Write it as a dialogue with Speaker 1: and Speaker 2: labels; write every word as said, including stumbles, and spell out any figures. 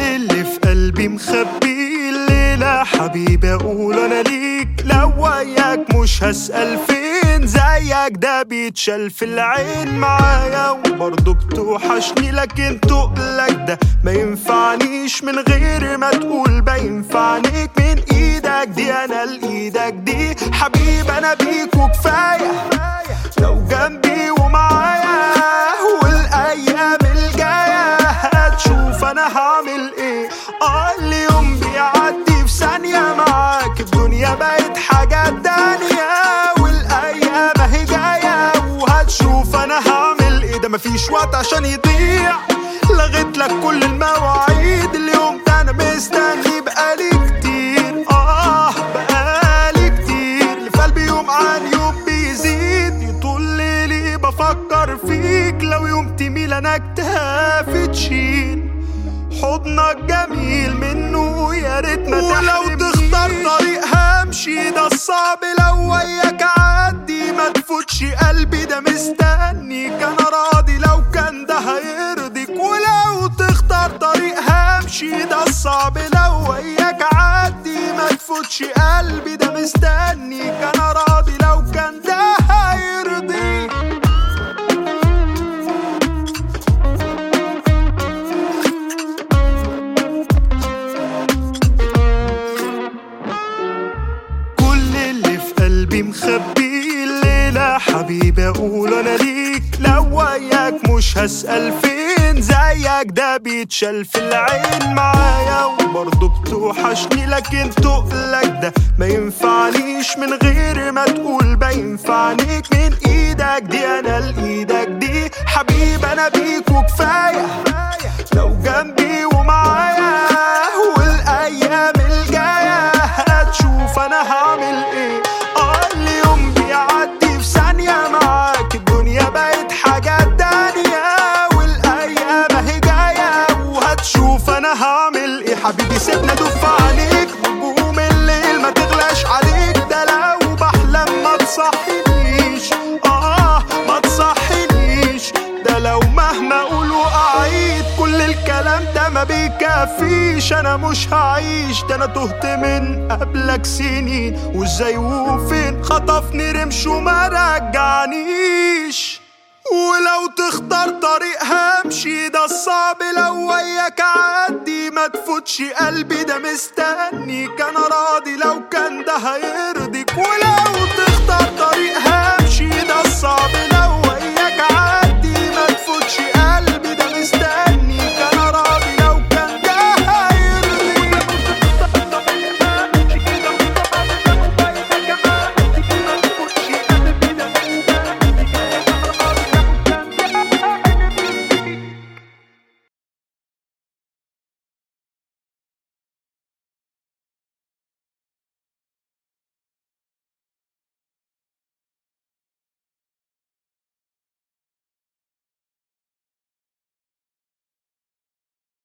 Speaker 1: اللي في قلبي مخبي الليلة حبيبي اقول انا ليك، لو وياك مش هسأل فين زيك ده بيتشال في العين معايا وبرضه بتوحشني، لكن تقلك ده ما ينفعنيش من غير ما تقول بينفعنيك من ايدك دي، انا لايدك دي حبيب انا بيك وكفاية لو جنبي ومعايا، والايام الجاية هتشوف انا هعمل ايه. اه اليوم بيعدي في ثانية معاك، الدنيا بقت حاجة تانية والايام اهي جاية وهتشوف انا هعمل ايه. ده مفيش وقت عشان يضيع، لغيت لك كل المواعيد، اليوم ده انا مستني بقالي كتير، اه بقالي كتير، اللي في قلبي يوم عن يوم بيزيد، يطول ليلي بفكر فيك، لو يوم تميل انا اكتافي تشيل حضنك جميل منه يا ريت ما تحرمنيش. ولو تختار طريق همشي ده الصعب، لو وياك عدي ما تفوتش قلبي ده مستنيك، انا راضي لو كان ده هيرضيك. ولو تختار طريق همشي ده الصعب، لو وياك عدي ما تفوتش قلبي ده مستنيك، انا راضي لو كان ده هيرضيك. قلبي مخبي الليلة حبيبي اقول انا ليك، لو وياك مش هسأل فين زيك ده بيتشال في العين معايا وبرضه بتوحشني، لكن تقلك ده ما ينفعنيش من غير ما تقول بينفعنيك من ايدك دي، انا لايدك دي حبيب انا بيك وكفاية لو جنبي ومعايا، والايام الجاية هتشوف انا هعمل ايه. اليوم بيعدي في ثانية معاك، الدنيا بقت حاجة تانية والايام اهي جاية وهتشوف انا هعمل ايه. حبيبي سيبنا دف عليك نجوم الليل ما تغلاش عليك، ده لو بحلم ما تصحينيش، اه ما تصحينيش، ده لو مهما اقول واعيد كل الكلام ده ما بيكفيش، انا مش هعيش ده انا تهت من قبلك سنين، وازاي وفين خطفني رمش وما رجعنيش. ولو تختار طريق همشي ده الصعب، لو وياك عدي ما تفوتش قلبي ده مستنيك، انا راضي لو كان ده هيرضيك.